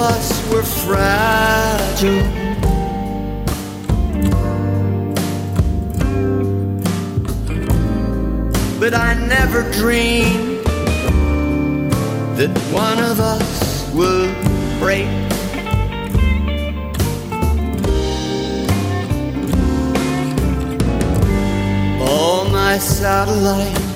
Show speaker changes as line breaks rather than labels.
us were fragile. But I never dreamed that one of us would break. All my satellites